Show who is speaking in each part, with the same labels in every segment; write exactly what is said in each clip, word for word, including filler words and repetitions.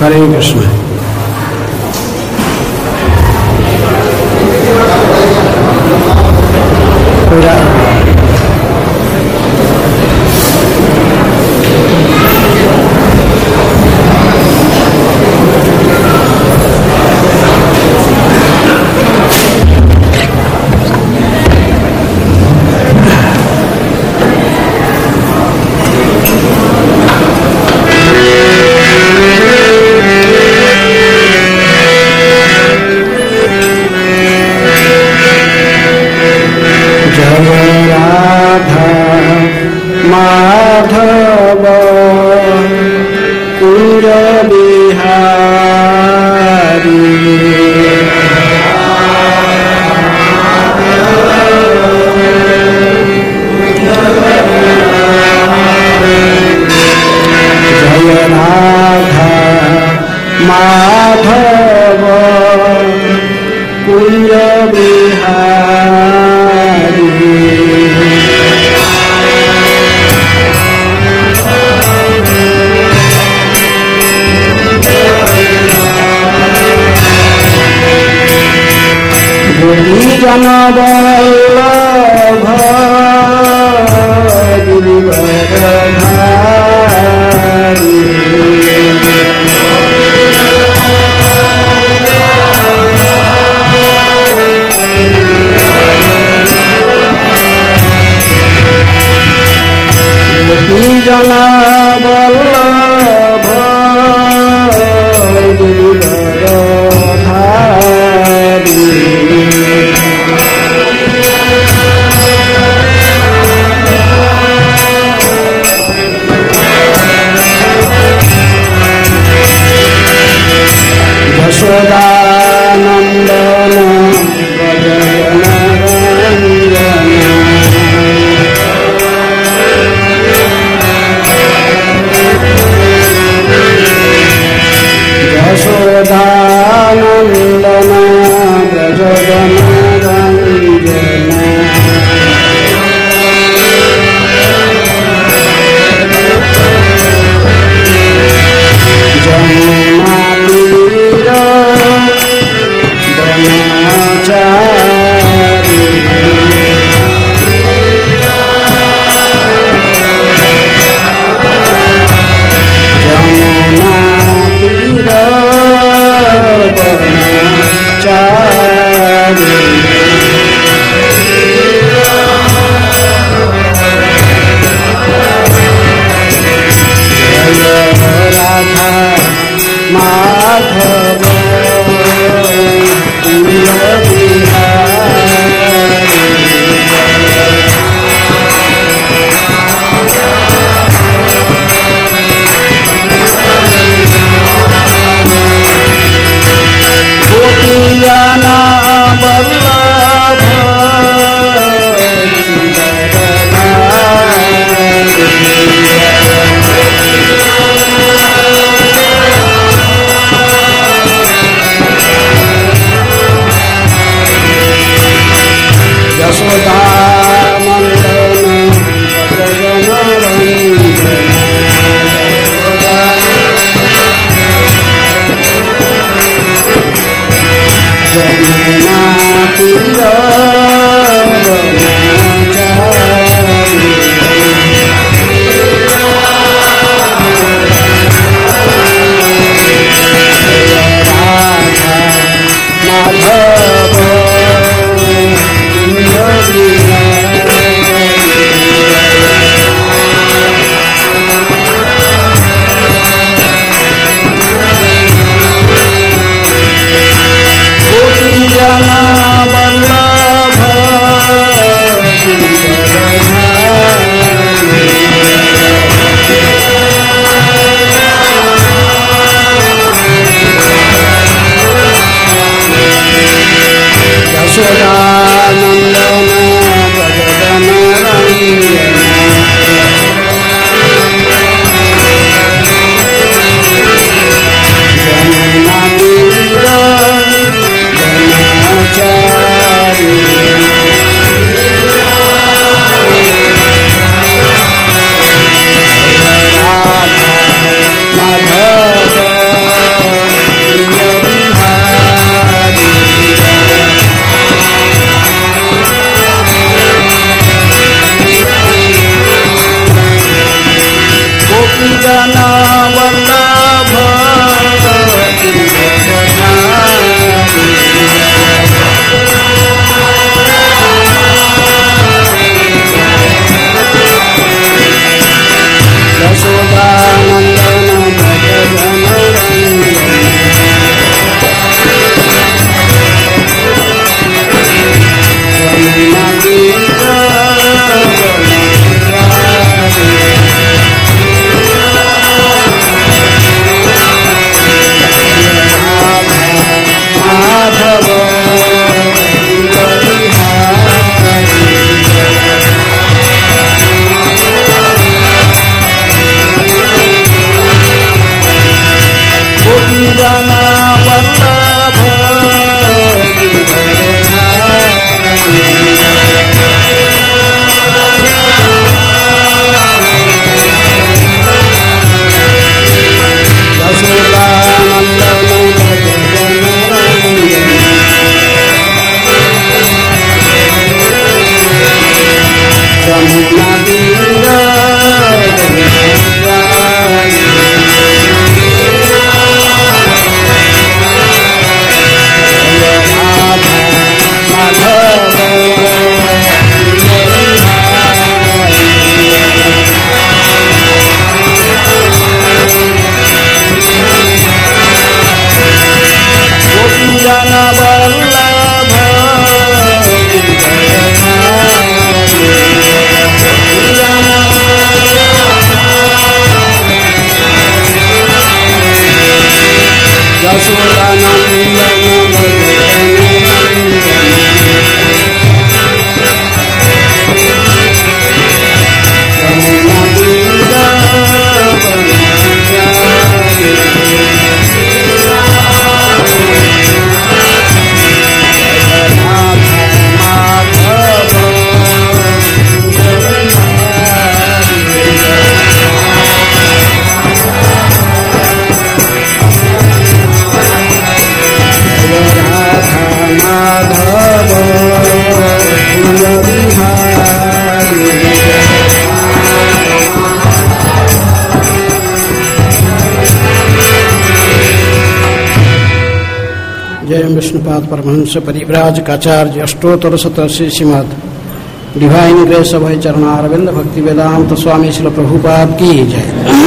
Speaker 1: हरे कृष्ण। विष्णुपाद परमहंस परिव्राजकाचार्य अष्टोत्तर शतश्री श्रीमद डिवाइन ग्रेस अभय चरणारविंद भक्ति वेदांत स्वामी श्रील प्रभुपाद की जय।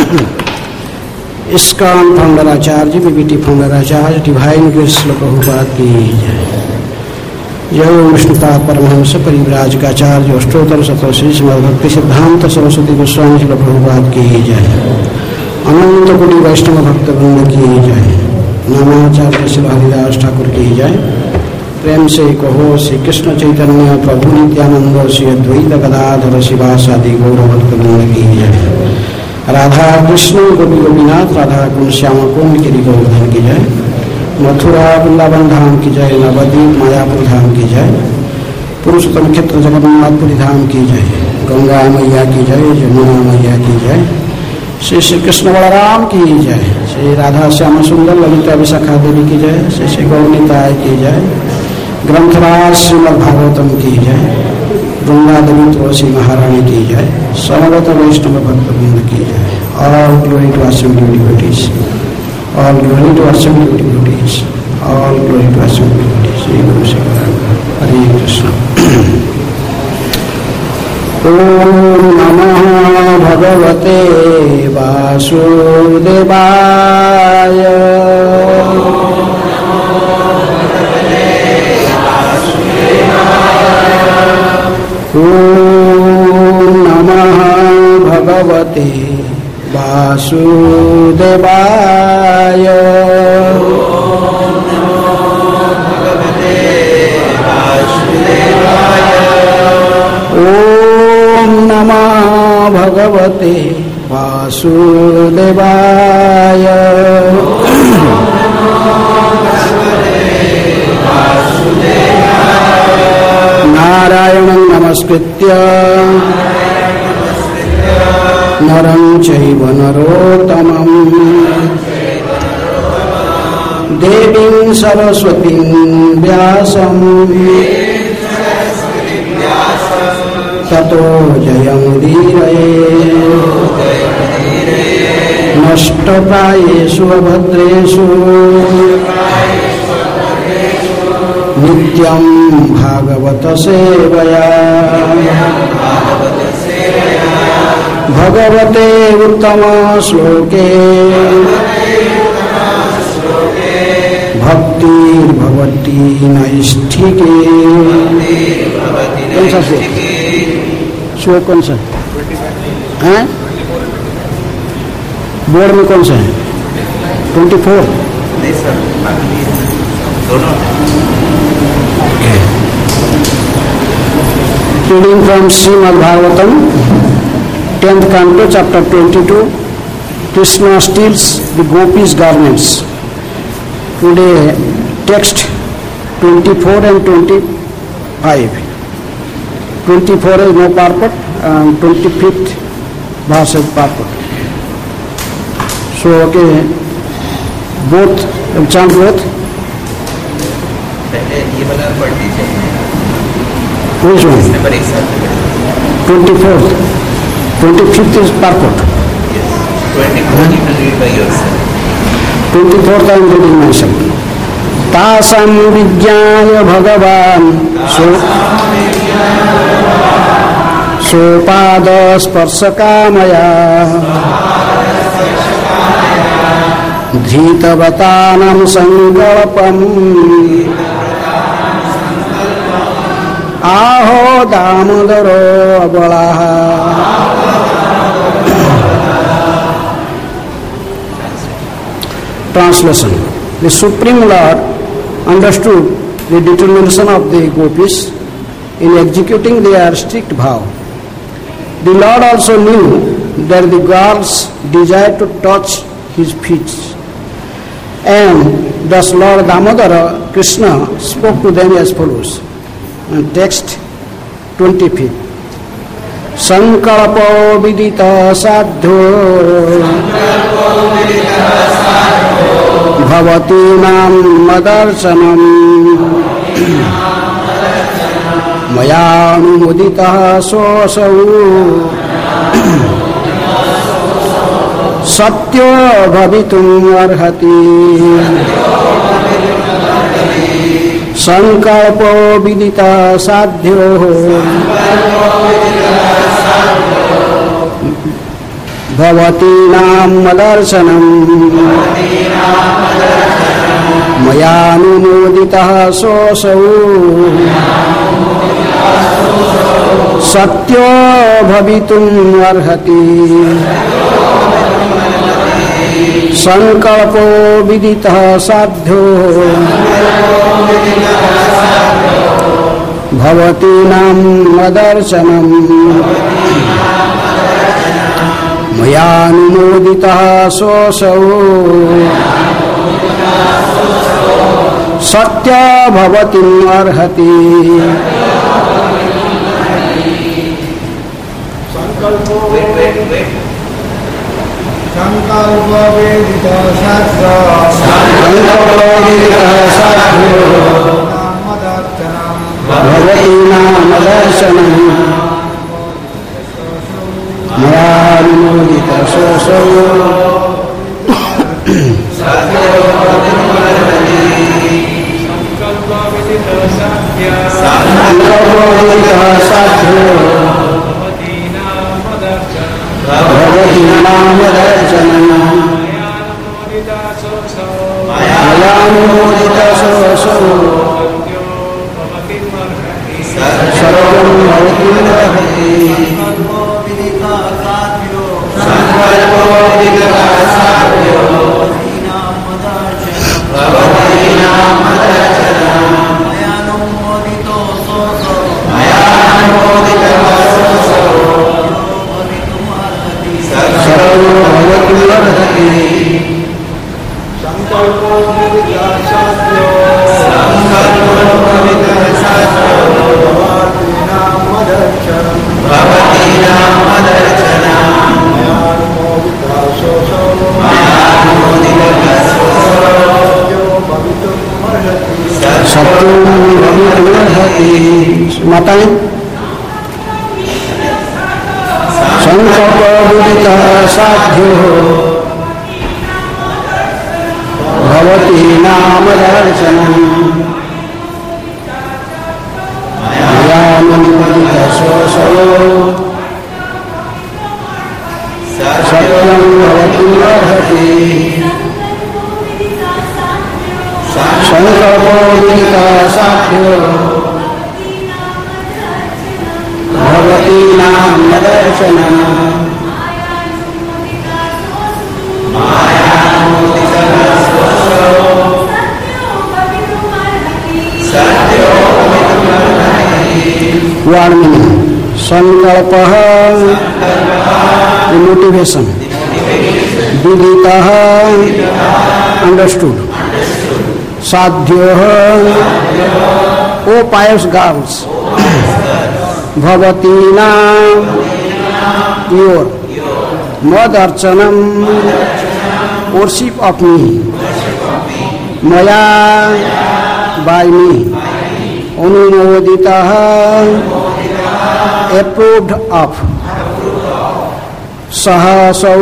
Speaker 1: इस्कॉन फाउंडराचार्य बीबीटी फाउंडराचार्य डिवाइन ग्रेस श्रील प्रभुपाद की जय। जय विष्णुपाद परमहंस परिव्राजकाचार्य अष्टोत्तर शतश्री श्रीमद भक्ति सिद्धांत सरस्वती गोस्वामी श्रील प्रभुपाद की जय। अनंत कोटि वैष्णव भक्त वृंद की जय। नामाचार्य श्री हरिदास ठाकुर की जय। प्रेम से कहो श्री कृष्ण चैतन्य प्रभु नित्यानंद श्री अद्वैत गदाधर शिवासादि गौरभक्तवृंद की जय। राधा कृष्ण गोपी गोपीनाथ राधा कुंड श्याम कुंड गिरि गोवर्धन की जय। मथुरा वृंदावन धाम की जय। नवद्वीप मायापुर धाम की जय। पुरुषोत्तम क्षेत्र जगन्नाथपुरी धाम की जय। गंगा मैया की जय। जमुना मैया की जय। श्री श्री कृष्ण बलराम की जय। श्री राधा श्याम सुंदर ललिता विशाखा देवी की जय। श्री श्री गौरनिताय की जय। ग्रंथराज श्रीमद् भागवतम की जय। गंगा देवी तुलसी महारानी की जय। समगत वैष्णव भक्तवृंद की जय। All glory to assembly devotees. All glory to assembly devotees. All glory to assembly devotees. Shri गुरु शिव हरे कृष्ण। ओम नमः भगवते वासुदेवाय। ओम नमः भगवते वासुदेवाय। ओम नमः भगवते वासुदेवाय। नारायणं नमस्कृत्य नरं चैव नरोत्तमं देवीं सरस्वतीं व्यासं ततो जयमुदीरये। नष्टप्रायेषु अभद्रेषु नित्यं भागवत सेवया। भगवते उत्तम श्लोके भक्तिर्भवति नैष्ठिके। सा श्लोक? श्लोक कौन सा है? बोर्ड में कौन सा है? Twenty four.
Speaker 2: नहीं सर, दोनों।
Speaker 1: Reading from Srimad Bhagavatam, tenth canto, chapter twenty-two. Krishna steals the gopis' garments. Today, text twenty-four and twenty-five. twenty-four is no purport, and twenty-fifth verse is purport. So, okay, both, chant both.
Speaker 2: ये वाला पढ़ दीजिए।
Speaker 1: Which one?
Speaker 2: Number एक साथ।
Speaker 1: twenty-fourth. twenty-fifth is purport.
Speaker 2: Yes. twenty-four you can read by yourself.
Speaker 1: twenty-fourth I am reading myself. तासां विज्ञाय भगवान् सोपादस्पर्शकामया धृतवतानां सङ्कल्पम् आहो दामोदरो अबलाः. Translation. The Supreme Lord understood the determination of the gopis in executing their strict vow. The Lord also knew that the girls desired to touch his feet, and thus Lord Damodara Krishna spoke to them as follows. And text twenty-fifth. Sankalpo vidita sadho भवती नाम मदर्शनम मयानुमोदितः सोऽसौ सत्यो भवितुम् अर्हति. संकल्पो विदितः साध्यो भवती नाम मदर्शनम मयानुमोदितः सोऽसौ सत्यो भवितुम् अर्हति. संकल्पो विदितः साध्यो भवती नाम मदर्शनम मयानुमोदितः सोऽसौ सत्य भवतिम् अर्हति.
Speaker 3: संकल्पो संकल्पो वेदितः साध्यो
Speaker 1: भवति नाम दर्शनम् मयानुमोदितः सोऽसौ भवति नाम दर्शनम् मयानुमोदितः सोऽसौ सर्वं भवतिमर्हति. माताएं संकल्पो विदितः साध्यो भवति नाम दर्शनम् मयानुमोदितः सोऽसौ सत्यं भवतिम् अर्हति. संकल्पो विदितः साध्यो नाम्यदर्शनम् Word meaning. Sankalpaha, the motivation. Viditaha, understood. Sadhyaha, O pious girls. Bhavatina, your. Madarchanam, worship of me. Maya, by me. Anumoditaha, approved of. Sahasau,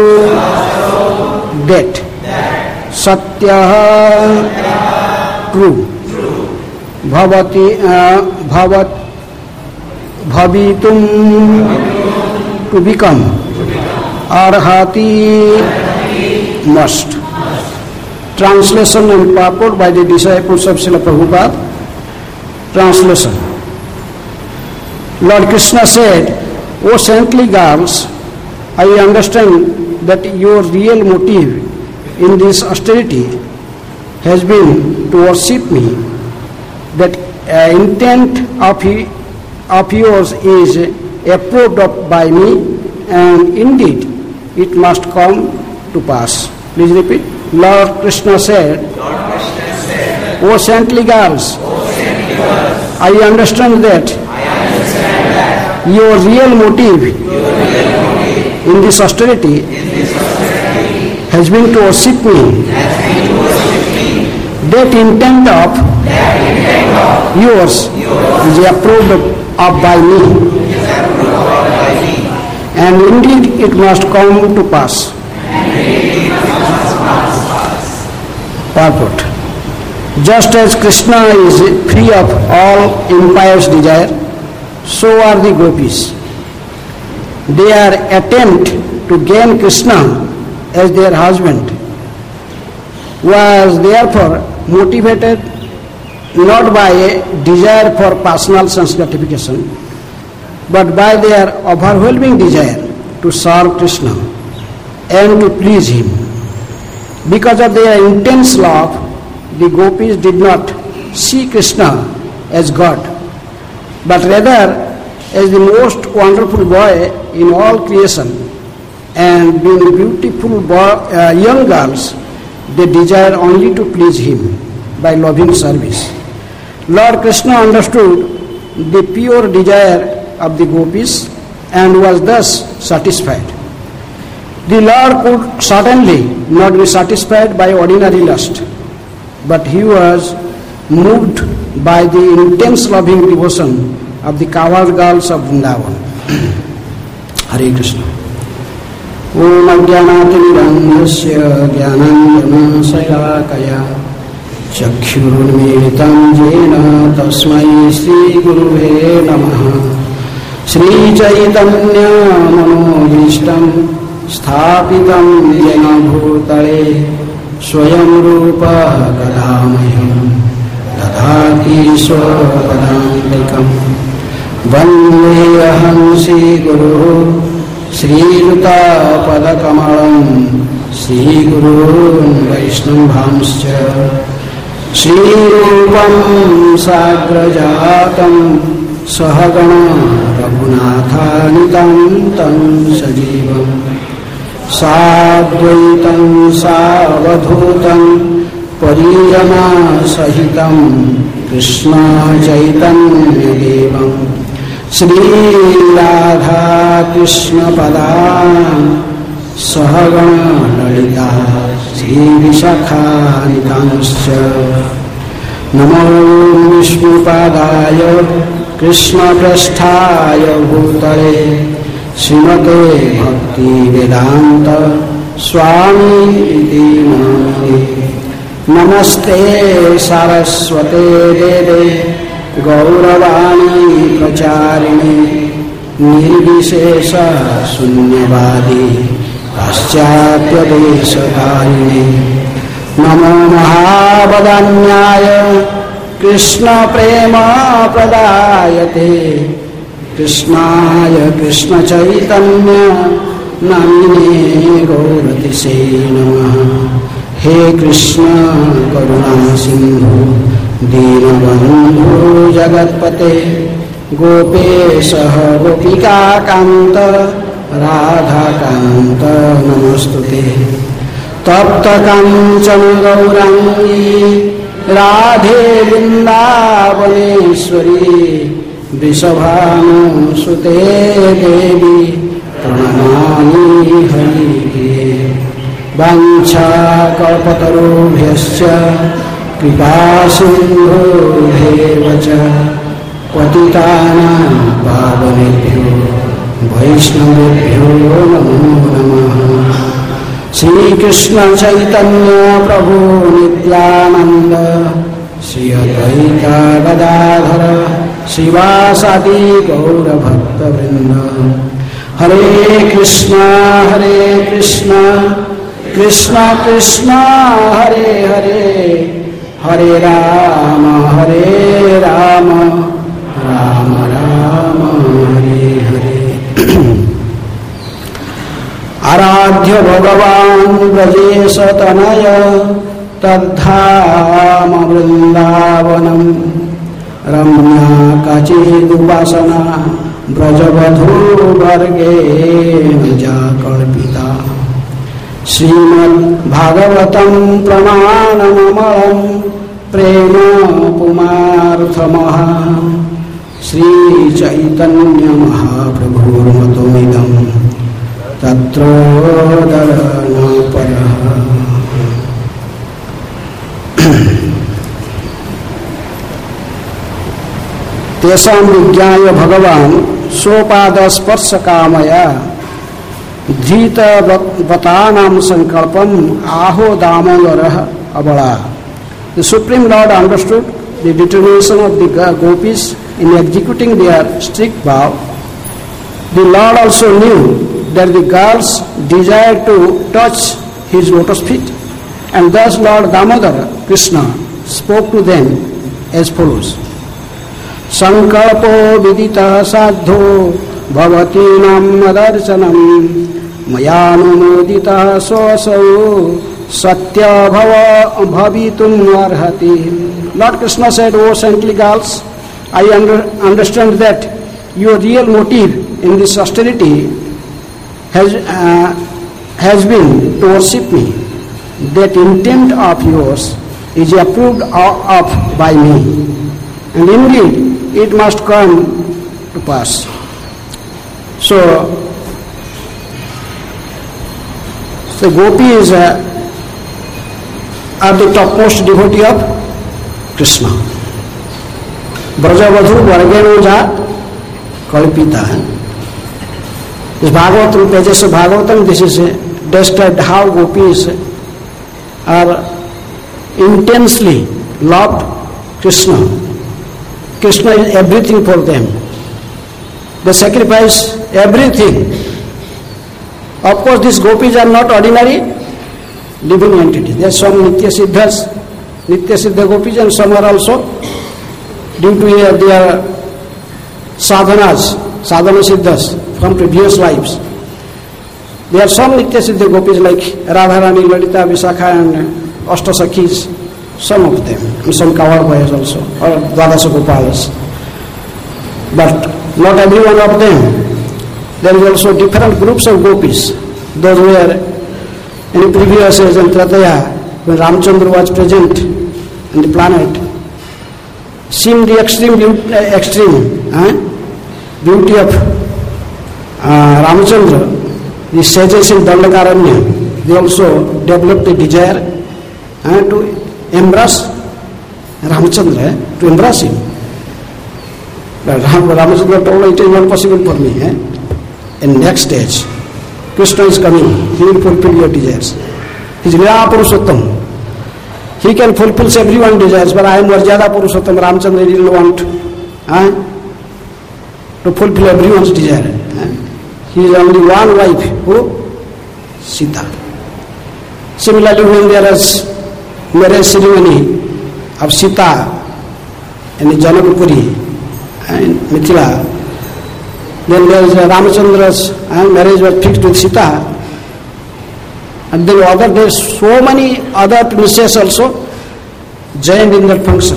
Speaker 1: that. Satyaha, true. Bhavati, uh, bhavat, bhavitum, to become. Arhati, must. Translation and purport by the disciples of Srila Prabhupada. Translation. Lord Krishna said, O saintly girls, I understand that your real motive in this austerity has been to worship me. That uh, intent of, he, of yours is approved of by me, and indeed it must come to pass. Please repeat. Lord Krishna said,
Speaker 2: Lord Krishna said,
Speaker 1: O saintly girls, I understand that your real motive in this austerity has been to worship me. That intent of yours is approved of by me, and indeed it must come to pass. Purport. Just as Krishna is free of all impious desire, so are the gopis. Their attempt to gain Krishna as their husband was therefore motivated not by a desire for personal sense gratification, but by their overwhelming desire to serve Krishna and to please him. Because of their intense love, the gopis did not see Krishna as God, but rather as the most wonderful boy in all creation, and being beautiful boy, uh, young girls, they desire only to please him by loving service. Lord Krishna understood the pure desire of the gopis and was thus satisfied. The Lord could certainly not be satisfied by ordinary lust, but he was moved by the intense loving devotion of the cowherd girls of Vrindavan. Hare Krishna. Om Ajnanatirandhasya Jnananjana-Salakaya Chakshurunmilitam Jena Tasmai Shri Guruve Namaha. Shri Chaitanya Manobhishtam Sthapitam Jena Bhutale Swayam Rupa Gadamaham Dadhati Swapadantикam Vandeham Shri Guru Shri Ruta Padakamalam Shri Gurun Vaishnavamscha Shri Rupam Sagrajatam Sahagana Raghunatha Nitam Sajivam Sadvaitam Savadhutam Parijana Sahitam Krishna Chaitanya Devam Shri Radha Krishna Padam Sahagana Lalita Shri Vishakha Nitanscha Namo Vishnu Padaya Krishna Prasthaya Bhutale Srimate Bhakti Vedanta Swami Iti Namane Namaste Saraswate Deve Gauravani Pracharini Nirvishesha Sunyavadi Paschatya Desatarini Namo Mahabadanyaya Krishna Prema Pradayate कृष्णाय कृष्ण चैतन्य नामिने गौरतिसे नमः। हे कृष्ण करुणा सिंधु दीनबंधु जगत्पते गोपेश गोपिका कांत राधाकांत नमस्तुते। तप्त कांचन गौरांगी राधे वृंदावनेश्वरी वृषभानुसुते देवी प्रणमामि हरिप्रिये। वाञ्छाकल्पतरुभ्यश्च कृपा सिन्धुभ्येव च पतितानां पावनेभ्यो वैष्णवेभ्यो नमो नमः। श्रीकृष्ण चैतन्य प्रभु नित्यानंद श्री अद्वैता गदाधर श्रीवासादि गौरभक्तवृंद। हरे कृष्ण हरे कृष्ण कृष्ण कृष्ण हरे हरे हरे राम हरे राम राम राम हरे हरे। आराध्य भगवान् ब्रजेश तनय तद्धाम वृंदावनम् रम्या काचिदुपासना ब्रजवधूवर्गेण जा कल्पिता। श्रीमद्भागवतं प्रमाणममलं प्रेम पुमार्थमः श्रीचैतन्यमहाप्रभुर्मतोमिदं तत्रोदरनपरः। तेषां विज्ञाय भगवान् स्वपादस्पर्श कामया धृतवतानां संकल्पम आहो दामोदरः अबला। The Supreme Lord understood the determination of the gopis in executing their strict vow. The Lord also knew that the girls desired to touch his lotus feet, and thus Lord Damodara Krishna spoke to them as follows. Sankalpo vidita sadho bhavati nam darshanam mayanumodita sosau satya bhava bhavitum arhati. Lord Krishna said, O saintly girls, I under, understand that your real motive in this austerity has, uh, has been to worship me. That intent of yours is approved of by me, and indeed it must come to pass. So, the gopis uh, are the topmost devotee of Krishna. Brajavadhu Vargenuja Kalpita. This Bhagavatam, pages of Bhagavatam, this is uh, described how gopis are intensely loved Krishna. Krishna is everything for them. They sacrifice everything. Of course, these gopis are not ordinary living entities. There are some Nitya Siddhas, Nitya Siddha gopis, and some are also due to uh, their sadhanas, sadhana siddhas from previous lives. There are some Nitya Siddha gopis like Radharani, Lalita, Vishakha, and Ashtasakhis, some of them, and some Kavalbhayas also, or Dwadasa Gopalas. But not every one of them. There is also different groups of gopis. Those were in the previous age in Trataya, when Ramchandra was present in the planet, seeing the extreme beauty, uh, extreme uh, beauty of uh, Ramchandra, the sages in Dandakaranya, they also developed a desire uh, to embrace Ramchandra, uh, to embrace him. But Ram, Ramchandra told, it is not possible for me. Eh? In next stage, Krishna is coming, he will fulfill your desires. He is Lila Purushottam. He can fulfill everyone's desires, but I am Varjada Purushottam. Ramchandra didn't want eh, to fulfill everyone's desire. Eh? He is only one wife, who? Sita. Similarly, when there is marriage ceremony of Sita in Janakpuri and Mithila, Then there is uh, Ramachandra's uh, marriage was fixed with Sita. And then other there's so many other princes also joined in that function.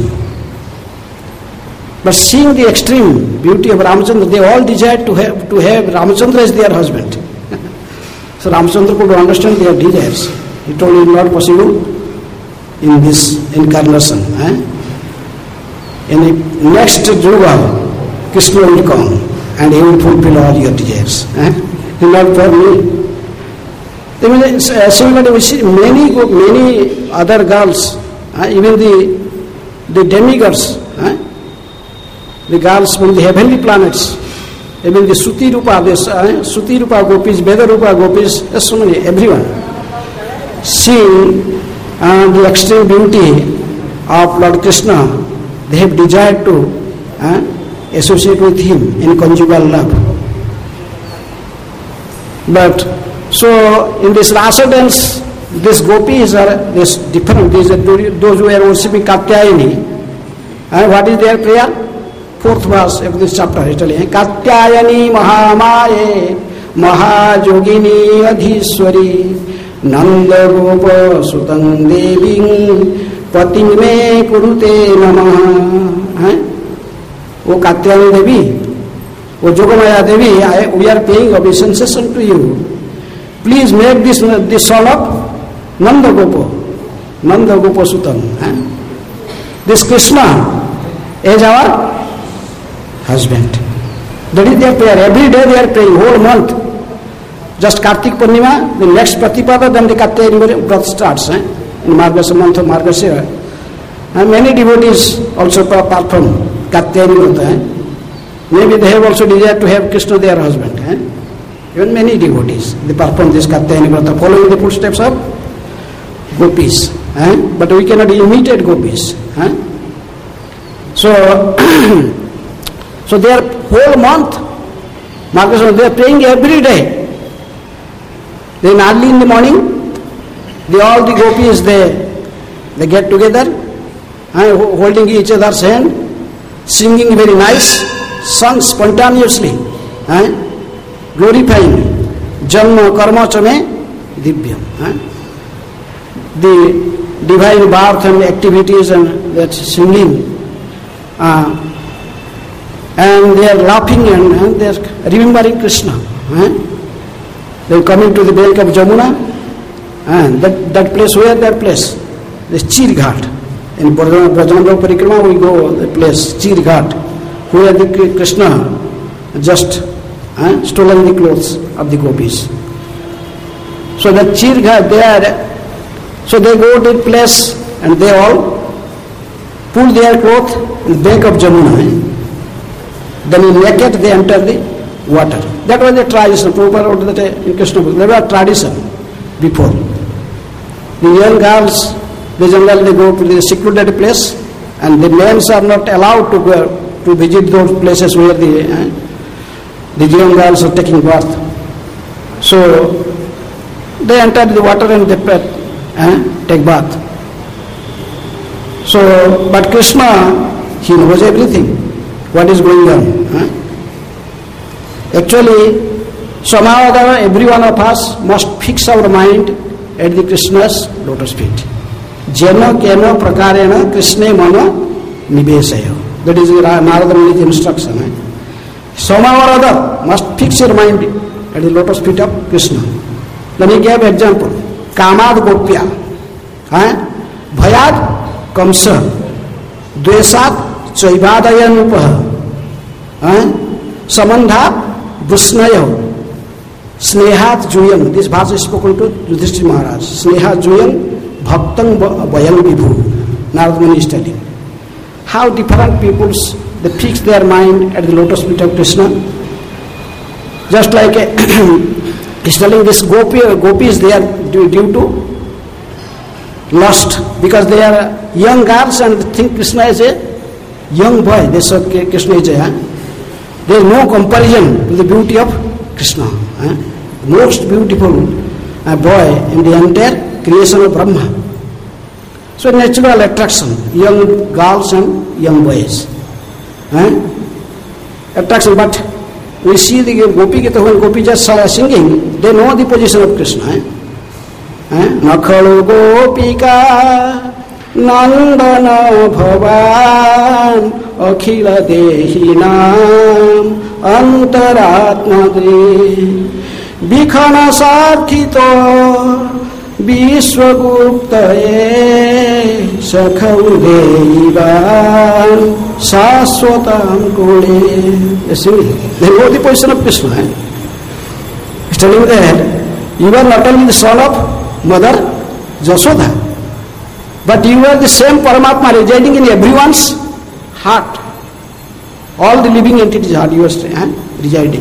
Speaker 1: But seeing the extreme beauty of Ramachandra, they all desired to have to have Ramachandra as their husband. So Ramachandra could understand their desires. He told it not possible in this incarnation. Eh? In the next Yuga, Krishna will come and he will fulfill all your desires. Eh? Not for me. Uh, similarly, we see many many other girls, uh, even the the demigods, uh, the girls from the heavenly planets, even the Suti Rupa, this uh, Suti Rupa gopis, Veda Rupa gopis, there's so many, everyone. Seeing uh, the extreme beauty of Lord Krishna, they have desired to uh, associate with him in conjugal love. But so in this rasa dance, these gopis are this different. These are those who are worshipping Katyayani. And what is their prayer? Fourth verse of this chapter is telling Katyayani Mahamaye Mahajogini Adhishwari Nanda Gopa Sutang Deving Pating Me Kurute Namaha. O Katyayani Devi, O Jogamaya Devi, I, we are paying obeisances unto you. Please make this this son of Nanda Gopa, Nanda Gopa Sutam. Eh? This Krishna is our husband. That is their prayer. Every day they are praying, whole month. Just Kartik Purnima, the next Pratipada, then the Katyayani Vrat starts. Eh? In Margasira month of Margasira. And many devotees also perform Katyayani Vrat. Eh? Maybe they have also desired to have Krishna their husband. Eh? Even many devotees, they perform this Katyayani Vrata, following the footsteps of gopis. Eh? But we cannot imitate gopis. Eh? So, so they are whole month, Margasira, they are praying every day. Then early in the morning, they, all the gopis, they, they get together, eh, holding each other's hand, singing very nice songs spontaneously. Eh? Glorifying Janma Karma Chame Divyam. Eh? The divine birth and activities and that singing. Uh, and they are laughing and, and they are remembering Krishna. Eh? They are coming to the bank of Jamuna. And that, that place, where that place? The Chir Ghat. In Brajananda Parikrama we go the place, Chir Ghat, where the Krishna just Uh, stolen the clothes of the gopis. So the Chirgha, they are, so they go to the place and they all pull their clothes in the bank of Jamuna. Eh? Then in naked they enter the water. That was the tradition. Prabhupada wrote that in Krishna book. That was tradition before. The young girls, they generally they go to the secluded place, and the men are not allowed to go to visit those places where the eh, the young girls are taking bath. So they enter the water and they eh, take bath. So, but Krishna, he knows everything, what is going on. Eh? Actually, somehow or other, every one of us must fix our mind at the Krishna's lotus feet. Jena kena prakarena Krishna mano nivesaya. That is Narada Muni's instruction. Eh? Somehow or other, must fix your mind at the lotus feet of Krishna. Let me give example. Kamad Gopya, eh? Bhayad Kamsa, Dvesat Chaivadayanupaha, eh? Samandhat Busnaya, Snehat Juyam. This verse is spoken to Yudhishthira Maharaj. Snehat Juyam Bhaktang Vayam Vibhu. Narada Muni is telling. How different peoples they fix their mind at the lotus feet of Krishna. Just like a he's telling this gopi, gopis, they are due, due to lust because they are young girls and think Krishna is a young boy. They say Krishna is a. Eh? There is no comparison to the beauty of Krishna. Eh? Most beautiful uh, boy in the entire creation of Brahma. So natural attraction, young girls and young boys. Eh? Attraction, but we see the Gopi Gita, when Gopi just uh, singing, they know the position of Krishna. Eh? Eh? Nakhalu Gopika Nandana Bhavan Akhila Dehinam Antaratma De Bikhana Sarthito Vishwaguptaye Sakhau Devan Saswatam Kule. You see, they know the position of Krishna. Eh? He's telling that you are not only the son of Mother Jashoda, but you are the same Paramatma residing in everyone's heart. All the living entities are yours, eh? residing.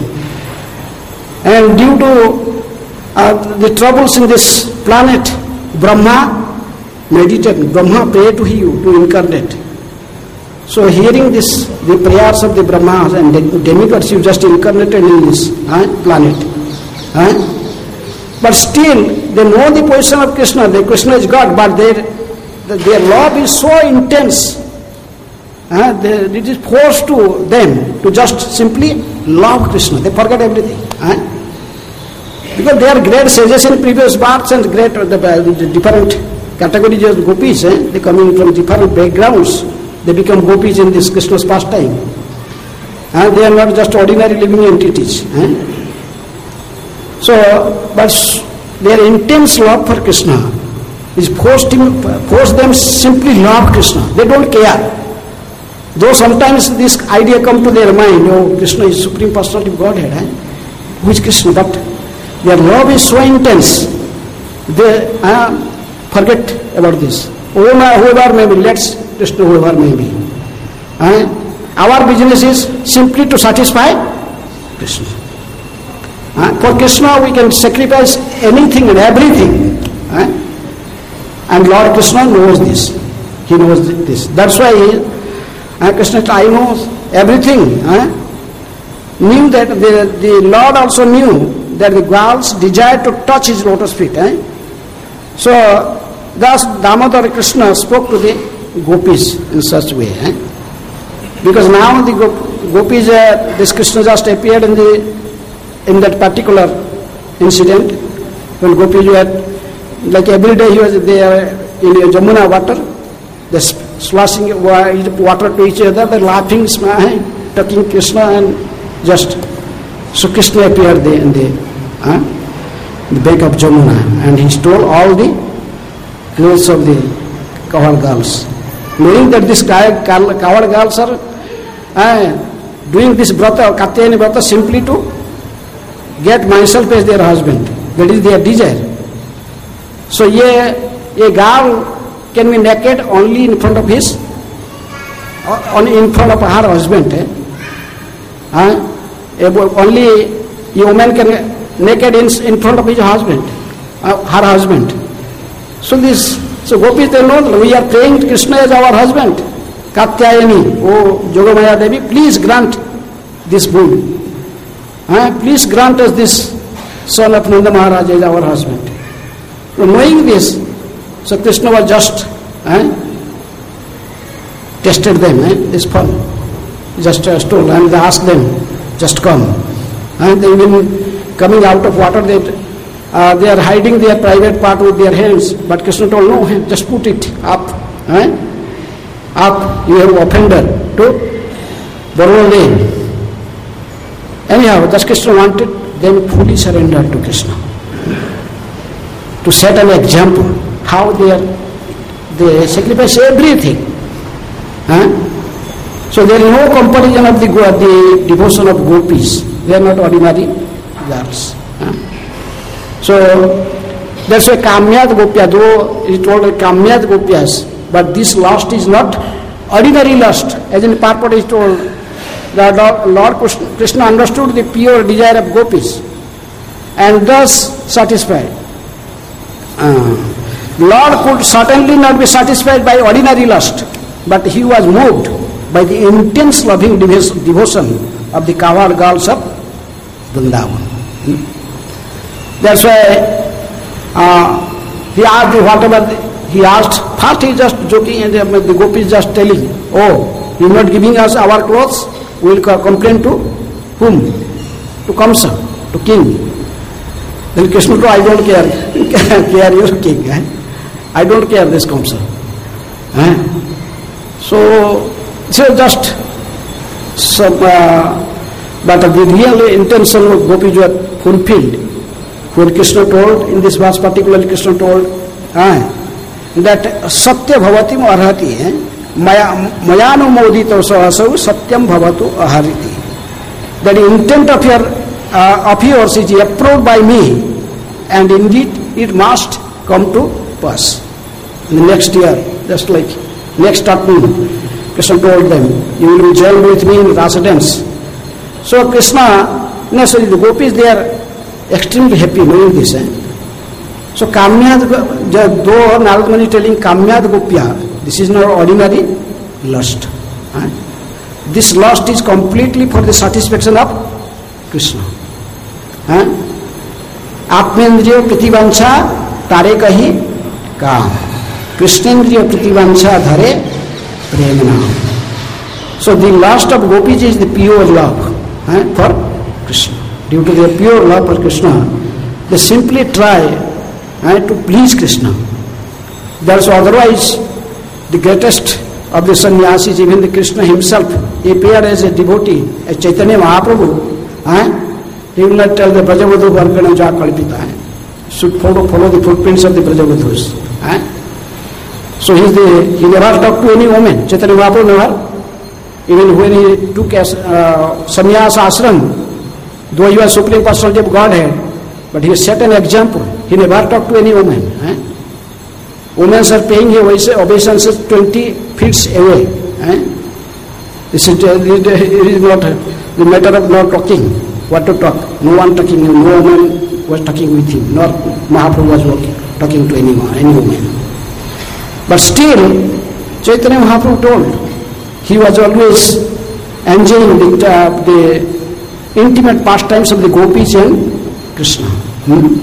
Speaker 1: And due to uh, the troubles in this planet, Brahma meditated, Brahma prayed to you to incarnate. So hearing this, the prayers of the Brahmas and the demigods, you just incarnated in this eh, planet. Eh? But still, they know the position of Krishna. The Krishna is God, but their, their love is so intense. Eh? They, it is forced to them to just simply love Krishna. They forget everything. Eh? Because they are great sages in previous births and great uh, the, uh, the different categories of gopis. Eh? They coming from different backgrounds. They become gopis in this Krishna's pastime. And they are not just ordinary living entities. Eh? So, but their intense love for Krishna is forced, him, forced them simply love Krishna. They don't care. Though sometimes this idea come to their mind, oh, Krishna is Supreme Personality of Godhead. Eh? Who is Krishna? But their love is so intense, they uh, forget about this. Whoever may be, let's Krishna whoever may be. Uh, our business is simply to satisfy Krishna. Uh, for Krishna we can sacrifice anything and everything. Uh, and Lord Krishna knows this. He knows this. That's why he, uh, Krishna said, I know everything. Uh, knew that the, the Lord also knew that the girls desired to touch his lotus feet. Eh? So, thus Damodar Krishna spoke to the gopis in such way. Eh? Because now the gopis, uh, this Krishna just appeared in the in that particular incident when gopis were, like every day he was there in Jamuna water, they splashing water to each other, they laughing, smiling, talking Krishna and just. So Krishna appeared there in the, uh, the bank of Jamuna, and he stole all the clothes of the cowherd girls. Knowing that these cowherd girls are uh, doing this brata, Katyayani brata, simply to get myself as their husband. That is their desire. So a, a girl can be naked only in front of his, on in front of her husband. Eh? Uh, Only a woman can naked in, in front of his husband, uh, her husband. So this, so gopis they know we are praying Krishna as our husband. Katyayani, oh Jogamaya Devi, please grant this boon. Uh, please grant us this son of Nanda Maharaj as our husband. So knowing this, so Krishna was just uh, tested them, eh, this fun. Just uh, told and they asked them, just come. And they even coming out of water, they, uh, they are hiding their private part with their hands. But Krishna told, no, just put it up. Eh? Up, you have offended to borrow lane. Anyhow, thus Krishna wanted them fully surrendered to Krishna. To set an example, how they are, they sacrifice everything. Eh? So there is no comparison of the, the devotion of gopis. They are not ordinary girls. Huh? So that's why Kamyat Gopya, though it is told Kamyat Gopyas, but this lust is not ordinary lust. As in purport is told, that Lord Krishna understood the pure desire of gopis and thus satisfied. Uh, Lord could certainly not be satisfied by ordinary lust, but he was moved by the intense loving devotion of the cowherd girls of Vrindavan. Hmm? That's why uh, he asked whatever he asked. First he just joking and the, the gopis just telling, oh, you are not giving us our clothes, we will complain to whom? to Kamsa, to king. Then Krishna told, I don't care, care your king. Eh? I don't care this Kamsa. Eh? So, so just some, uh, but the real intention of Gopis were fulfilled. When Krishna told, in this verse particularly Krishna told, eh, that Satya Bhavati Arhati, eh? Mayanu Modito Sahasav Satyam Bhavatu Ahariti. That the intent of your uh, of yours is approved by me, and indeed it must come to pass. In the next year, just like next afternoon, Krishna told them, you will be joined with me in Rasa dance. So Krishna, no, sorry, the gopis, they are extremely happy knowing this. Eh? So Kamyad, though Narad Muni telling Kamyad Gopya, this is not ordinary lust. Eh? This lust is completely for the satisfaction of Krishna. Eh? Atmendriya Pritivancha Tare Kahi Kam. Krishnendriya Pritivancha Dhare Premana. So the lust of gopis is the pure love eh, for Krishna. Due to their pure love for Krishna, they simply try eh, to please Krishna. That's otherwise the greatest of the sannyasis, even the Krishna himself, he appeared as a devotee, as Chaitanya Mahaprabhu. Eh? He will not tell the Brajavadhu Vargana Ja Kalpita. Eh? Should follow, follow the footprints of the Brajavadhus. Eh? So he, the, he never talked to any woman. Chaitanya Mahaprabhu never. Even when he took a uh, sannyas ashram, though he was supreme personality of Godhead, but he set an example. He never talked to any woman. Eh? Women are paying his obeisances twenty feet away. Eh? This is, uh, it is not the matter of not talking. What to talk? No one talking, no woman was talking with him, nor Mahaprabhu was walking, talking to anyone, any woman. But still, Chaitanya Mahaprabhu told, he was always enjoying the, uh, the intimate pastimes of the gopis and Krishna. Hmm?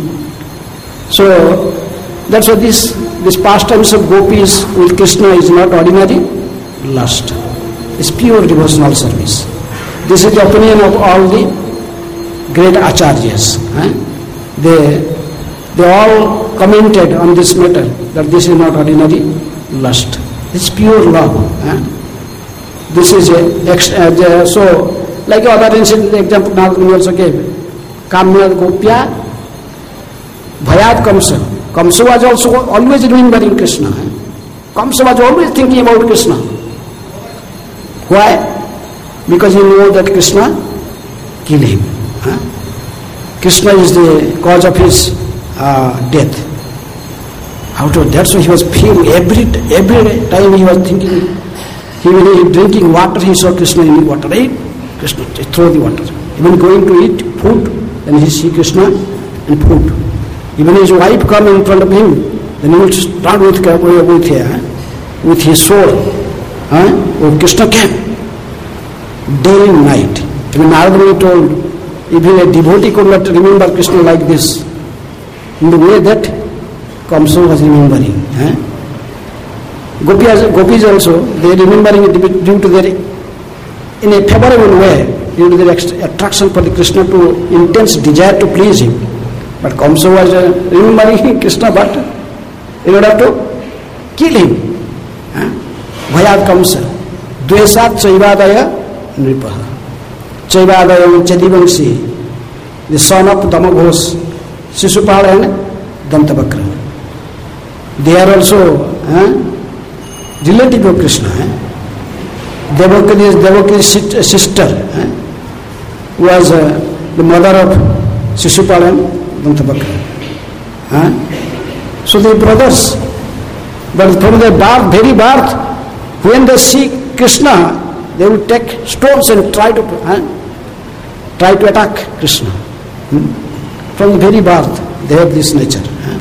Speaker 1: So, that's why this, this pastimes of gopis with Krishna is not ordinary lust. It's pure devotional service. This is the opinion of all the great acharyas. Eh? They, they all commented on this matter, that this is not ordinary lust. It's pure love. Eh? This is a, uh, so, like other incident, example Narad Muni also gave. Kamyad Gopya Bhayat Kamsa. Kamsa was also always remembering Krishna. Eh? Kamsa was always thinking about Krishna. Why? Because he knew that Krishna killed him. Eh? Krishna is the cause of his uh, death. Out of that, so he was fearing every every time he was thinking. He when he drinking water, he saw Krishna in the water. Right? Krishna throw the water. Even going to eat food, then he see Krishna and food. Even his wife come in front of him, then he will start with with, uh, with his sword. Huh? Oh, Krishna came day and night. Even Narad Muni told, even a devotee could not remember Krishna like this, in the way that Kamsa was remembering. Eh? Gopis, gopis also, they are remembering it due to their, in a favorable way, due to their attraction for the Krishna, to intense desire to please him. But Kamsa was uh, remembering Krishna, but in order to kill him. Eh? Bhayat Kamsa, Dvesat Chaivadaya Nripaha. Chaivadaya Chadivanshi, the son of Damaghosh, Shishupal and Dantavakra. They are also eh, relative of Krishna. Eh? Devaki is Devaki's sister, eh, was uh, the mother of Shishupal and Dantavakra. Eh? So they are brothers. But from their birth, very birth, when they see Krishna, they will take stones and try to eh, try to attack Krishna. Hmm? From the very birth, they have this nature. Eh?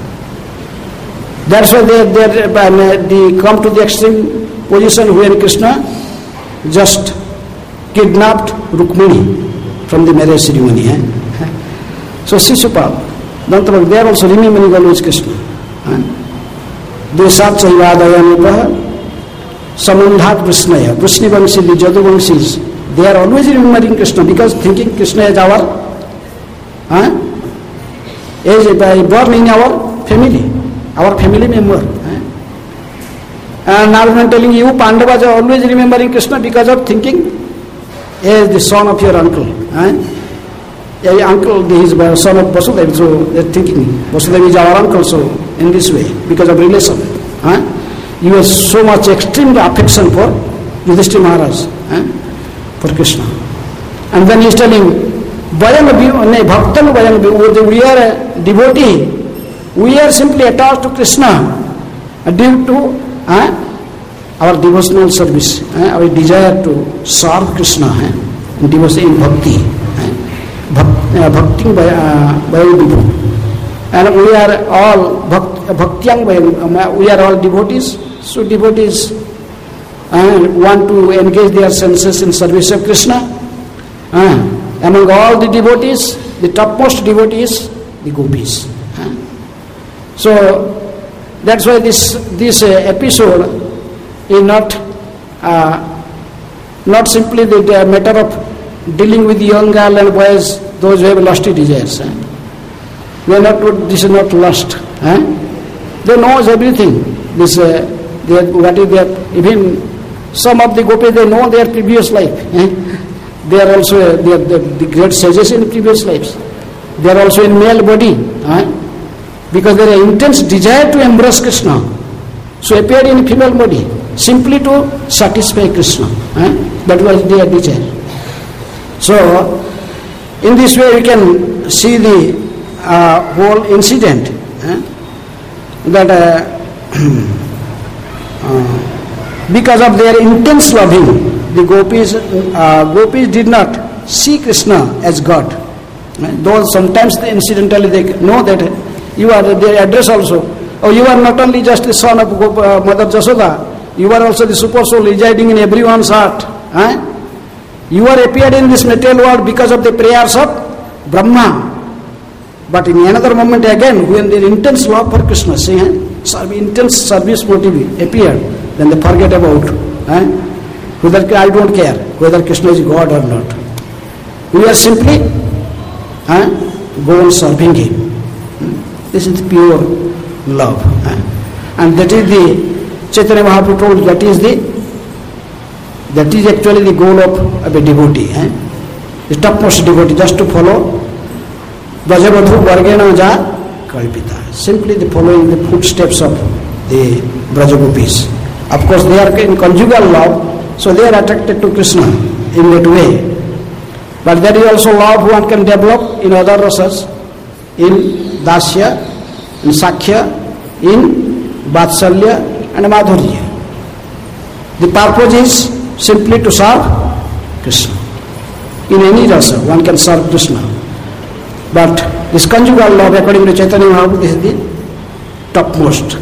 Speaker 1: That's why they, they, they come to the extreme position when Krishna just kidnapped Rukmini from the marriage ceremony. Eh? So Shishupal, Dantavakra, they are also remembering always Krishna. Eh? Desat Chaivadayanipaha Samandhat Krishnaya. Vrishnivanshi, the Jaduvamshis, they are always remembering Krishna because thinking Krishna is our Huh? Is born in our family, our family member. Huh? And now I am telling you, Pandavas are always remembering Krishna because of thinking, he is the son of your uncle. Huh? Your uncle, he is the son of Vasudeva, so they are thinking, Vasudeva is our uncle, so in this way, because of relation. Huh? You have so much extreme affection for Yudhishthira Maharaj, huh? for Krishna. And then he is telling, Vayam Bhaktan Vayam, we are a devotee, we are simply attached to Krishna due to uh, our devotional service, uh, our desire to serve Krishna, uh, and devotion in bhakti, uh, bhakti Vayam, and we are all bhaktyang Vayam, we are all devotees, so devotees uh, want to engage their senses in service of Krishna. Uh, Among all the devotees, the topmost devotees, the gopis. Huh? So that's why this this uh, episode is not uh, not simply the, the matter of dealing with young girl and boys, those who have lusty desires. Huh? They are not. This is not lust. Huh? They knows everything. This uh, they, what is their, even some of the gopis, they know their previous life. Huh? They are also they are the, the great sages in previous lives. They are also in male body, huh? because there is intense desire to embrace Krishna. So appeared in female body simply to satisfy Krishna. Huh? That was their desire. So in this way we can see the uh, whole incident, huh? that uh, uh, because of their intense loving, the gopis, uh, gopis did not see Krishna as God. Though sometimes incidentally they know that you are their address also. Oh, you are not only just the son of Gop- uh, Mother Jasoda, you are also the super soul residing in everyone's heart. Huh? You are appeared in this material world because of the prayers of Brahma. But in another moment again, when their intense love for Krishna, see, huh? intense service motive appeared, then they forget about. Huh? Whether I don't care whether Krishna is God or not. We are simply uh, go on serving Him. This is pure love. Uh, and that is the, Chaitanya Mahaprabhu told, that is the, that is actually the goal of, of a devotee. Uh, the topmost devotee, just to follow Brajavadhu Vargena Ja Kalpita. Simply the following the footsteps of the Brajagopis. Of course they are in conjugal love, so they are attracted to Krishna in that way. But there is also love one can develop in other rasas, in Dasya, in Sakhya, in Vatsalya and Madhurya. The purpose is simply to serve Krishna. In any rasa one can serve Krishna. But this conjugal love, according to Chaitanya Mahaprabhu, is the topmost.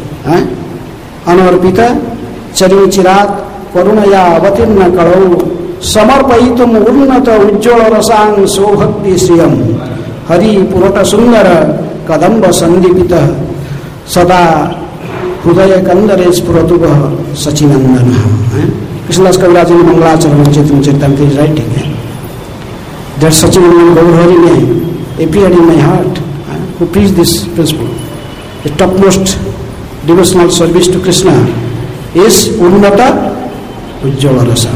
Speaker 1: Anarpita Chari Chirat Karunaya Avatirna Kalau Samarpayitum Urnata Ujjala Rasang Sobhakti Sriyam Hari Purata Sundara Kadamba Sandipita Sada Hudaya Kandares Puratuba Sachinandana. Krishnadas Kaviraj in Mangalacharan Chaitanya Charitamrita is writing. That Sachinandana Gaur appeared in my heart, who preached this principle. The topmost devotional service to Krishna is Unnata Ujjala Rasa.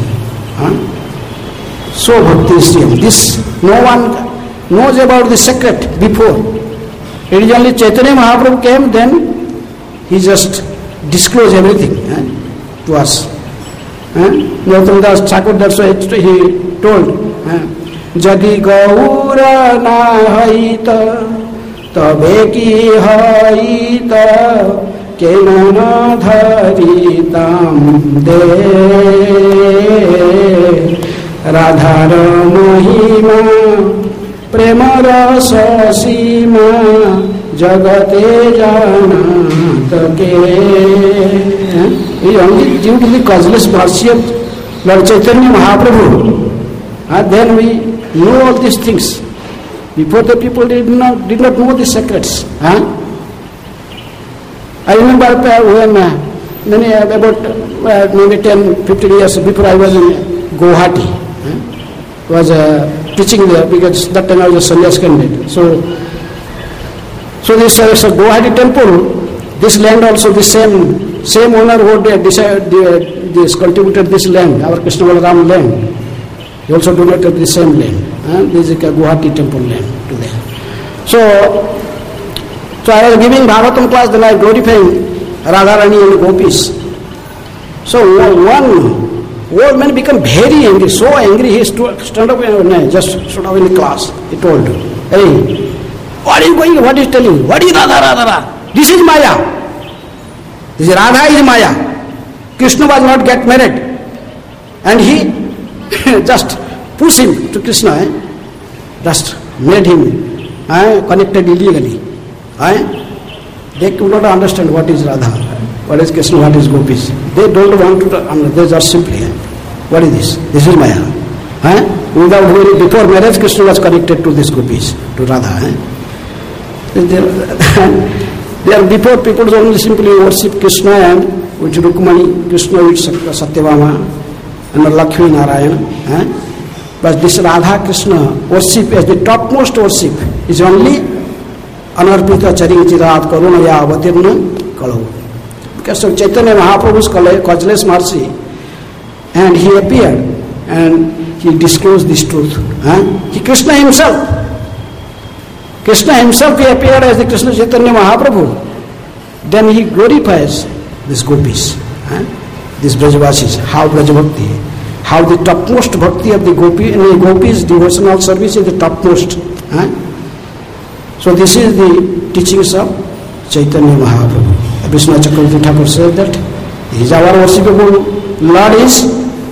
Speaker 1: So Bhakti Sriyam. This no one knows about the secret before. It is only Chaitanya Mahaprabhu came, then he just disclosed everything eh, to us. Gautam Das Thakur, that's why he told, Jadi Gaura na haita tabe ki haita Kenana dharitam de Radhara mahima prema rasa sima jagate janat ke. He only due to the causeless mercy of Lord Chaitanya Mahaprabhu, and then we know all these things. Before the people did not did not know the secrets. Huh? I remember when uh, many, about uh, maybe ten, fifteen years before I was in Guwahati. Huh? Was a teaching there, because that time I was a sannyas candidate. So, so this uh, so Guwahati temple, this land also, the same same owner who decided this cultivated this land, our Krishna Balaram land. He also donated the same land. Uh, this is a Guwahati temple land to them. So, so I was giving Bhagavatam class, then I glorifying Radharani and Gopis. So one old man became very angry, so angry he stood, stand up and just stood up in the class. He told, hey, what is going, what is telling? What is Radha, Radha, Radha? This is Maya. This is Radha is Maya. Krishna was not get married. And he just pushed him to Krishna, eh? Just made him eh? connected illegally. Eh? They could not understand what is Radha, what is Krishna, what is Gopis. They don't want to understand. They just simply, eh? What is this? This is Maya. Eh? Without very, before marriage, Krishna was connected to this Gopis, to Radha. Eh? They, they are before people only simply worship Krishna and which Rukmani, Krishna with Satyabhama and Lakshmi Narayana. Eh? But this Radha Krishna worship as the topmost worship is only Anarpita Charichirat Karunaya Avatirna Kalau. Because of Chaitanya Mahaprabhu's causeless mercy, and he appeared and he disclosed this truth. Eh? He, Krishna himself, Krishna himself he appeared as the Krishna Chaitanya Mahaprabhu. Then he glorifies these gopis, eh? These Brajavasis, how Brajabhakti, how the topmost bhakti of the gopi, and the gopis devotional service is the topmost. Eh? So this is the teachings of Chaitanya Mahaprabhu. Vishnu Chakravarti Thakur said that he is our worshipable Lord is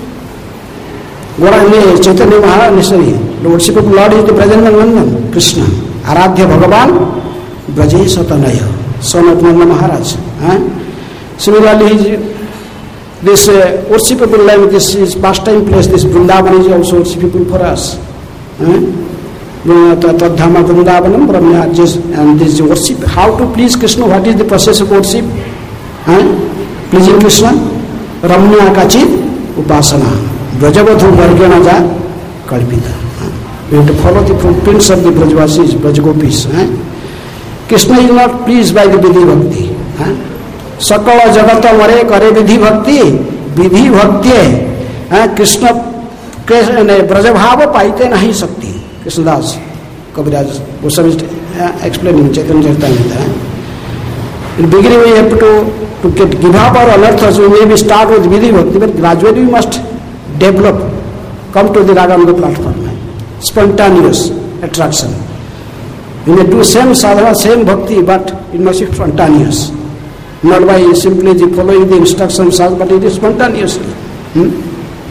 Speaker 1: Chaitanya Mahaprabhu. The worshipable Lord is the Brajanandan Krishna. Aradhya Bhagavan Braje Satanaya, son of Nanda Maharaj. Eh? Similarly, this uh, worshipable land, this is pastime place, this Vrindavan is also worshipable for us. Eh? Tadhama Vrindavanam Brahmya, and this worship, how to please Krishna, what is the process of worship? Eh? Pleasing Krishna, Ramya Kachit Upasana, Brajavadhu Vargana Ja Kalpita. We have to follow the footprints of the Brajavasis, Brajagopis. Eh? Krishna is not pleased by the Vidhi Bhakti. Eh? Sakala Jagata Mare Kare Vidhi Bhakti, Vidhi Bhakti, Krishna Brajabhava Paite Nahi Sakti. Krishnadas, Kabiraj, Goswami is explaining Chaitanya Charitamrita. In the beginning we have to, to get, give up our anarthas, we maybe start with Vidhi Bhakti, but gradually we must develop, come to the Ragamanga platform. Spontaneous attraction. We may do same sadhana, same bhakti, but it must be spontaneous. Not by simply the following the instructions, but it is spontaneously. Hmm?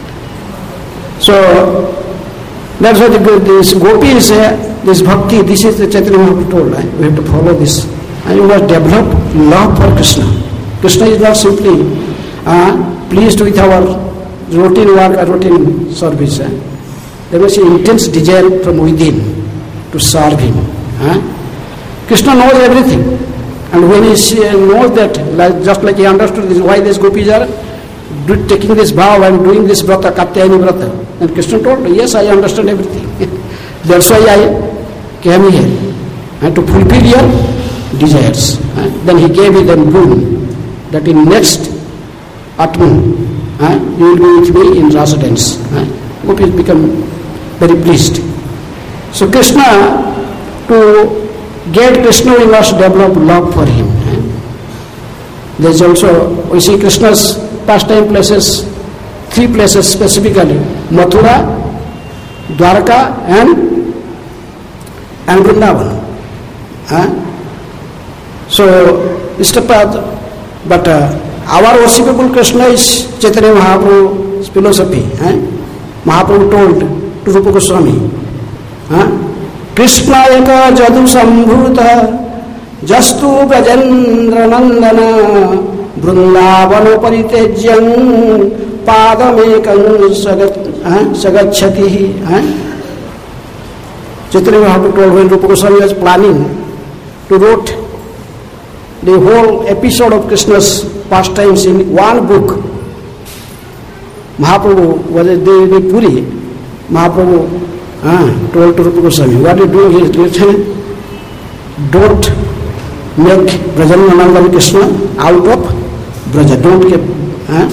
Speaker 1: So, that's what the, this gopi is, uh, this bhakti, this is the Chaitanya Mahaprabhu told. Uh, we have to follow this. And you must develop love for Krishna. Krishna is not simply uh, pleased with our routine work or routine service. Uh. There must be intense desire from within to serve him. Uh. Krishna knows everything. And when he knows that, like, just like he understood this, why these gopis are do, taking this vow and doing this vrata, Katyayani vrata. And Krishna told, yes, I understand everything. That's why I came here. And to fulfill your desires. Uh, then he gave me the boon that in next Atman, uh, you will be with me in residence. Uh, gopis become very pleased. So Krishna, to get Krishna, we must develop love for him. There is also, we see Krishna's pastime places, three places specifically, Mathura, Dwarka and, and Vrindavan. Huh? So, Istapad, but uh, our worshipable Krishna is Chaitanya Mahaprabhu's philosophy. Huh? Mahaprabhu told to Rupa Goswami, huh? Krishna eka jadu sambhuta jastu brajendra nandana vrindavano paritejyam padamekam sagachati. Chaitanya Mahaprabhu told when Rupa Goswami was planning to wrote the whole episode of Krishna's pastimes in one book. Mahaprabhu was in Puri. Mahaprabhu ah, told to Rupa Goswami, what you do is written, don't make Brajanananda Krishna out of Braja. Don't keep, ah,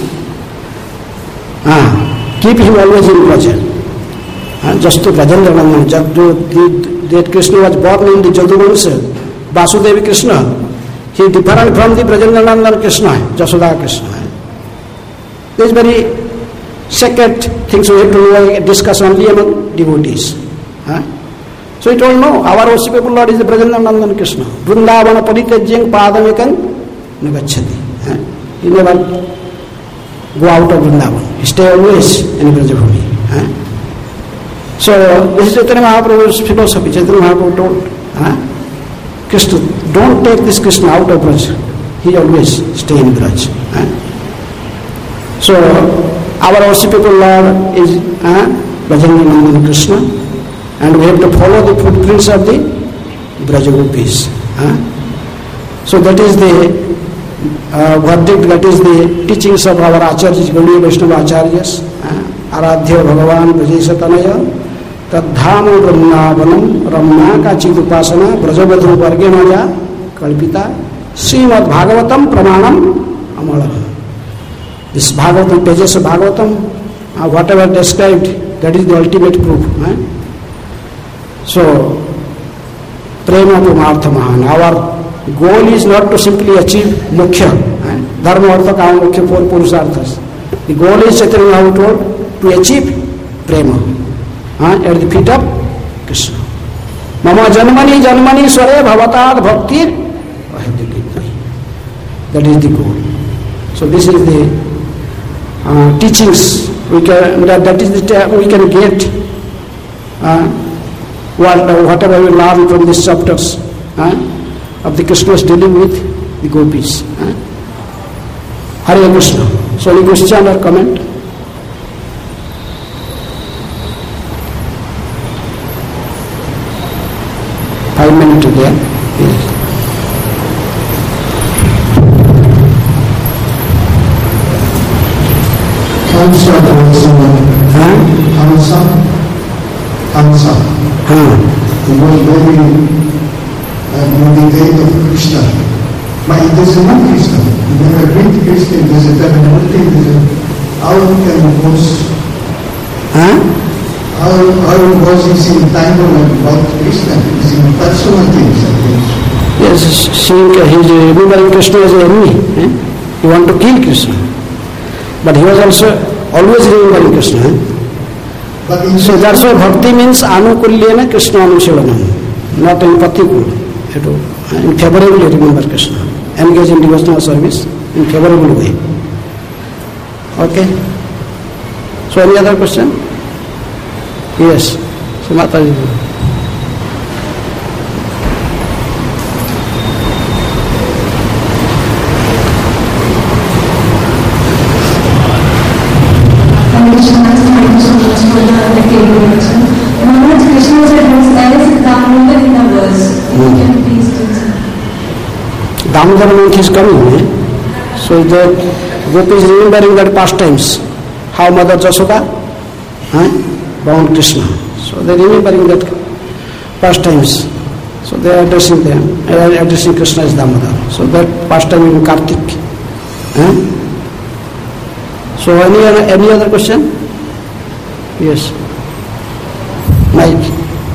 Speaker 1: ah, keep him always in Braja. Ah, just to Brajanananda, that Krishna was born in the Jaduvansha, Vasudevi Krishna. He is different from the Brajanananda Krishna, Jasoda Krishna. This very sacred things we have to discuss only among devotees. Huh? So he told, no, our worshipable Lord is the Brajanananda Krishna. Vrindavana paritejyang padamekam nagacchati. He never go out of Vrindavan. He stay always in Brajabhumi. Huh? So this is Chaitanya Mahaprabhu's philosophy. Chaitanya Mahaprabhu told, huh? Krishna, don't take this Krishna out of Braj. He always stay in Braj. Huh? So our worshipable Lord is uh, Brajanananda Krishna, and we have to follow the footprints of the Brajagopis. Uh. So that is the uh, verdict, that is the teachings of our Acharyas, Gaudiya Vaishnava Acharyas. Uh, Aradhya Bhagavan Brajesatanaya Tadhama Vrindavanam Ramna Kachit Upasana Brajavadhu Vargenaya Kalpita Srimad Bhagavatam Pramanam Amala. This Bhagavatam, pages of Bhagavatam, uh, whatever described, that is the ultimate proof. Eh? So, Prema Pumartha Mahan. Our goal is not to simply achieve Mukhya, eh? Dharma, Artha, Kama, Mukhya, four Purusarthas. The goal is, Chaitanya Mahaprabhu told, to achieve Prema eh? At the feet of Krishna. Mama Janmani Janmani Sware Bhavatad Bhaktir. That is the goal. So this is the Uh, teachings we can that, that is the t- we can get uh, what, uh, whatever we learn from these chapters uh, of the Krishnas dealing with the gopis. Uh. Hare Krishna. So any question or comment? Five minutes there. Yes.
Speaker 3: Hamsa, huh? Hamsa, Hamsa.
Speaker 1: Huh.
Speaker 3: He was very uh, motivated of Krishna. But it doesn't know Krishna. He never read Krishna. It doesn't have anything. How can he was?
Speaker 1: Huh?
Speaker 3: How how was he entangled about Krishna? It's in personal things, I think.
Speaker 1: Yes, seeing he is remembering Krishna as an enemy. Eh? He want to kill Krishna. But he was also always remembering Krishna.
Speaker 3: But in
Speaker 1: So that's why bhakti means anukulyena Krishna anusilanam, not in patikul. In favorably remember Krishna. Engage in devotional service in favorable way. Okay. So any other question? Yes. So Mataji. Damodar month is coming, eh? So the Gopi is remembering that pastimes, how Mother Jasoda eh? bound Krishna. So they are remembering that pastimes. So they are addressing them, they are addressing Krishna as Damodar. So that pastime in Kartik. Eh? So any any other question? Yes. Mike.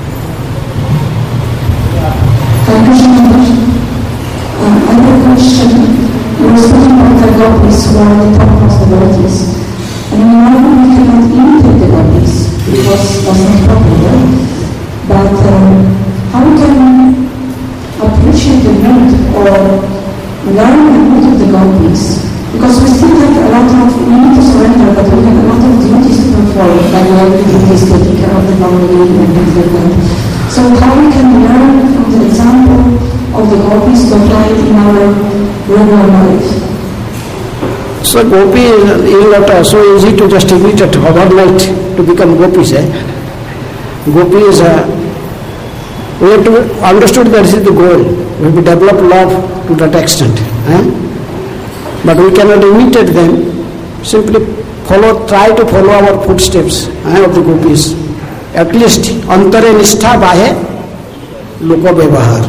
Speaker 4: I have a question. You were speaking about the gopis who are the top of the devotees. And in my opinion, we cannot imitate the gopis because that's not popular. But um, how can we appreciate the merit or learn the mood of the gopis? Because we still have a lot of, we need to surrender, but we have a lot of duties to perform, like we have duties taking care of the family and things like that. So how we can learn from the example of the gopis to apply it in our regular life?
Speaker 1: So gopi is not so easy to just imitate overnight to become gopis. Eh? Gopi is a, we have to understood that this is the goal. We have to develop love to that extent. Eh? But we cannot imitate them. Simply follow, try to follow our footsteps eh, of the gopis. At least अंतरे निष्ठा बाहे लोक व्यवहार.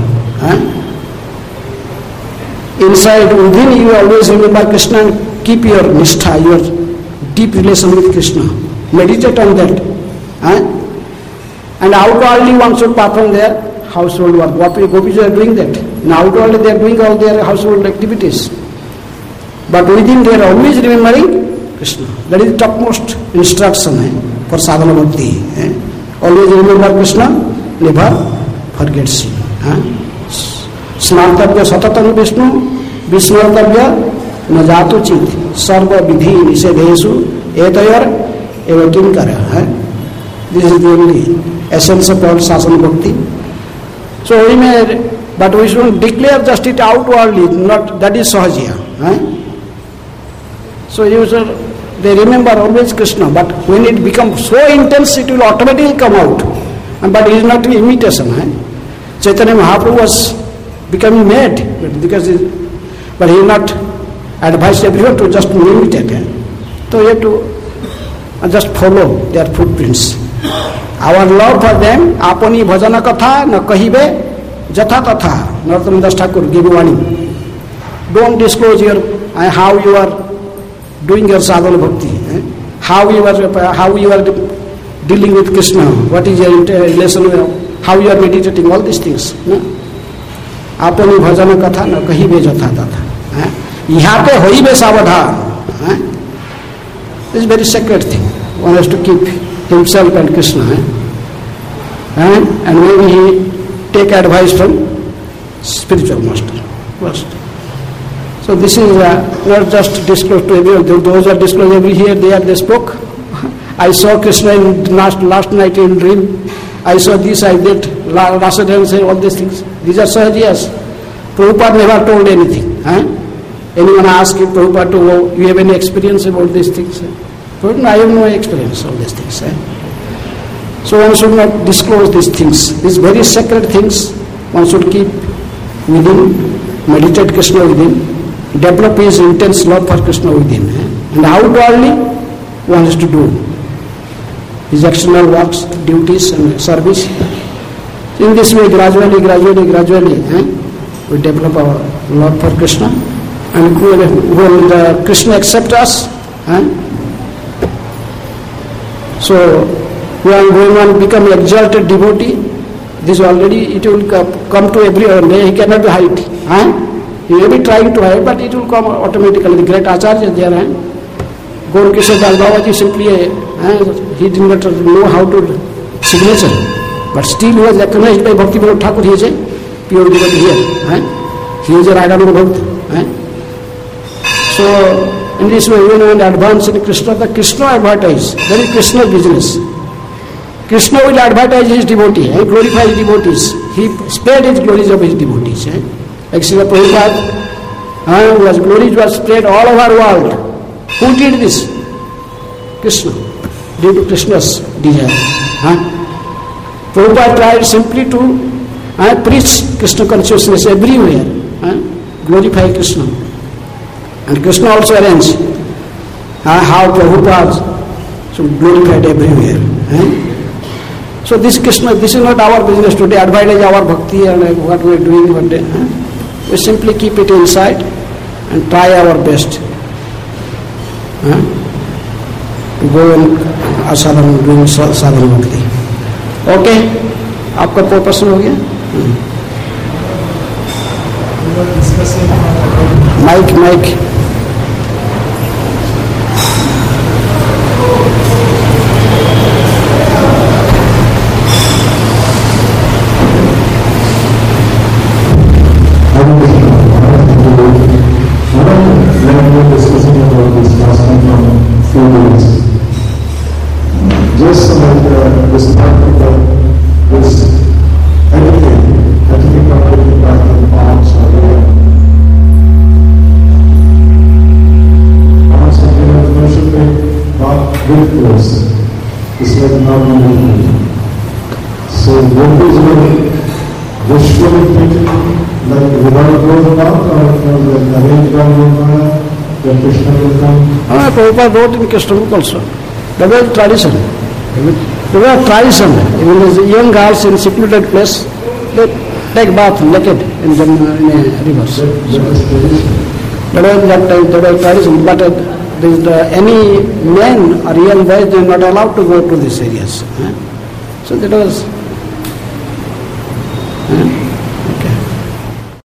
Speaker 1: Inside within you always remember Krishna and keep your nishtha, your deep relation with Krishna. Meditate on that. Huh? And outwardly one should perform their household work. Gopis are doing that. And outwardly they are doing all their household activities. But within they are always remembering Krishna. That is the topmost instruction eh, for sadhana bhakti. Eh? Always remember Krishna, never forget him. Eh? स्नातव्य सततम Vishnu विस्मर्तव्य न जातु चित सर्व विधि निषेधेषु एतयोर एवं किम कर है. This is the only essence of all शासन bhakti. So we may but we should declare just it outwardly, not that is Sahajiya. So you should they remember always Krishna, but when it become so intense it will automatically come out. But it is not imitation. है Chaitanya Mahaprabhu was becoming mad, because it, but he not advised everyone to just imitate. So you have to just follow their footprints. Our love for them, apani bhajana katha na kahibe jatha tatha. Narottam Das Thakur give warning. Don't disclose your uh, how you are doing your sadhana bhakti, eh? how you are uh, how you are dealing with Krishna, what is your relation, how you are meditating, all these things. No? अपनी भजन कथा न कहीं बे जथा तथा. यहाँ पे हो he be सावधान. Is very secret thing. One has to keep himself and Krishna. And may he take advice from spiritual master first. So this is not just disclose to everyone. Those are disclose every here they are they spoke. I saw Krishna in last last night in dream. I saw this, I did, Rasadhan say all these things. These are sahajiyas. Prabhupada never told anything. Huh? Anyone asked you, Prabhupada, to know, you have any experience about these things? Prabhupada, I have no experience of these things. Huh? So one should not disclose these things. These very sacred things one should keep within, meditate Krishna within, develop his intense love for Krishna within. Huh? And outwardly one has to do his external works, duties and service. In this way, gradually, gradually, gradually, eh, we develop our love for Krishna. And when the Krishna accepts us, eh, so when one become exalted devotee, this already it will come to everyone. He cannot hide. Eh? He may be trying to hide, but it will come automatically. The great Acharya there, eh? Gaur Kishore Das Babaji simply, eh, he did not know how to signature, but still he was recognized by Bhakti Vinod Thakur. He is a pure devotee here. Eh? He is a Radha Bhakt. Eh? So in this way, when we advance in Krishna, the Krishna advertise. That is Krishna's business. Krishna will advertise his devotee and glorify his devotees. He spread his glories of his devotees. Eh? Like Srila Prabhupada, eh, whose glories were spread all over the world. Who did this? Krishna. Due to Krishna's desire. Huh? Prabhupada tried simply to uh, preach Krishna consciousness everywhere. Huh? Glorify Krishna. And Krishna also arranged uh, how Prabhupada should glorify everywhere. Huh? So this Krishna, this is not our business today, advertise our bhakti and uh, what we are doing one day. Huh? We simply keep it inside and try our best. Huh? To go and asadhan doing sadhana bhakti. Okay? आपका कोई प्रश्न हो गया? Mic mic
Speaker 3: Just like uh, this topic of this anything, anything about back in palms or whatever. Palms are given commercially, not with clothes. It's like normal movement. So what is it? Visually thinking, like without clothes about, or like arranged by the Krishna will come?
Speaker 1: Ah, Prabhupada wrote in Krishna book also. That was tradition. There was tradition. Even the young girls in secluded place, they take bath naked in the in a rivers. That was that time, that was tradition. But uh, this, the, any men or young boys, they are not allowed to go to these areas. eh? So that was. eh?